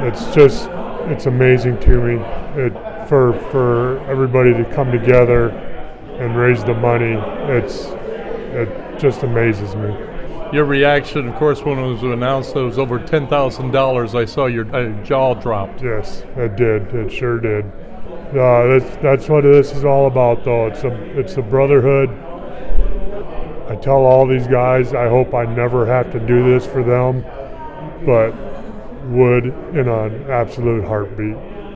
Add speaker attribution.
Speaker 1: it's amazing to me. For everybody to come together and raise the money, it just amazes me.
Speaker 2: Your reaction, of course, when it was announced that it was over $10,000, I saw your jaw dropped.
Speaker 1: Yes, it did. It sure did. That's what this is all about, though. It's a brotherhood. I tell all these guys, I hope I never have to do this for them, but would in an absolute heartbeat.